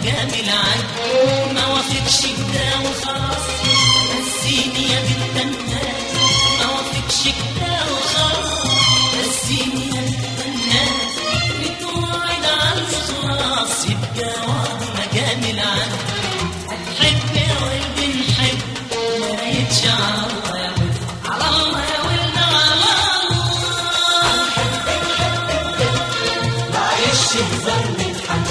مقام العد، ما وافقش كده وخلاص، نسيني يا بنت الناس، ما وافقش كده وخلاص، نسيني يا بنت الناس، بتوعد على الإخلاص يبقى واضي مقام العد. هتحب يا ولد نحب، ما يتشعر الله يا ولد، على الله يا ولد، على الله. معيش هزار من حد،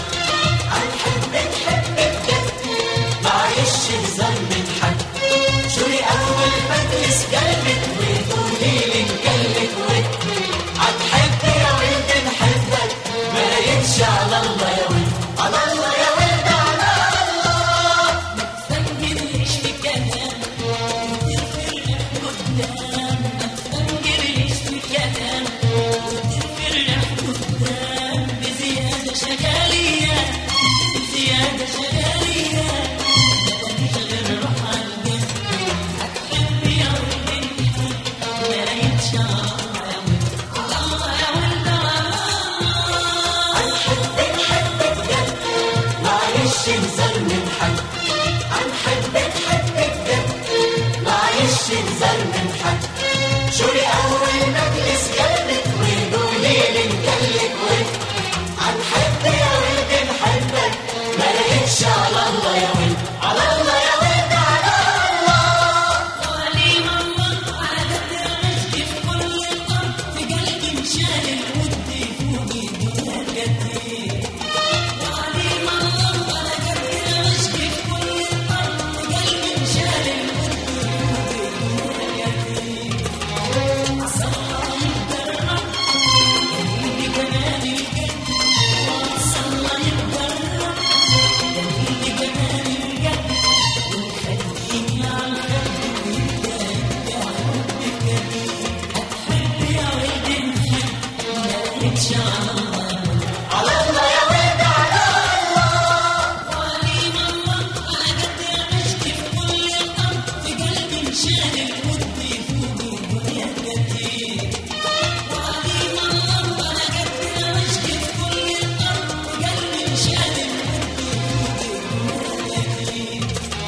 هنحب نحب بجد، معيش هزار من حد. شوري أول مجلس قلبك وتقولي لي نكلك ود، هتحب يا ولد نحبك، ما يمشي على الله يا ولد، على الله يا ولد، على الله. متفنجريش في كلام وتفرح قدام، متفنجريش في كلام وتفرح قدام، بزيادة شغالية بزيادة شغالية، ماليش غير روح عالجنب. هتحب يا ولد نحب، ما يتشعر يا ولد، على الله يا ولد، على الله. هنحب نحب بجد، معيش هزار من حد، هنحب نحب بجد، معيش هزار من حد. شوري أول مجلس قلبك وقولي لي نكلك ود، هنحب يا ولد نحبك، ما لقيتش على الله يا ولد، على الله يا ولد، على الله. وعليم الله على قدر عشقي في كل الأرض، في قلبي مشال الود فوقي دنيا كتير. وعليم الله على قدر عشقي في كل الأرض، في قلبي مشال الود فوقي دنيا كتير. عسى الله يتقرب جميل بجمال الجد، وعسى الله يتقرب جميل بجمال الجد، ويخليني على الخد ويبقى حبك جديد. هتحب يا ولد نحب، مالكش على الله يا ولد، على الله يا ولد، على الله. وعليم الله على قدر عشقي في كل الأرض، في قلبي مشال الود فوقي دنيا كتير. وعليم الله على قدر عشقي في كل الأرض، في قلبي مشال الود فوقي دنيا كتير.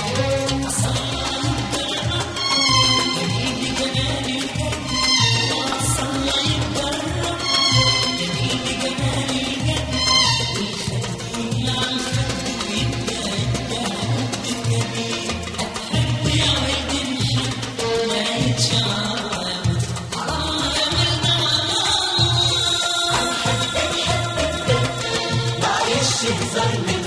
عسى الله يتقرب جميل بجمال الجد، وعسى الله يتقرب جميل بجمال الجد، ويخليني على الخد ويبقى حبك جديد. هتحب يا ولد نحب، ما يتشعر يا ولد، على الله يا ولد، على الله. معيش هزار من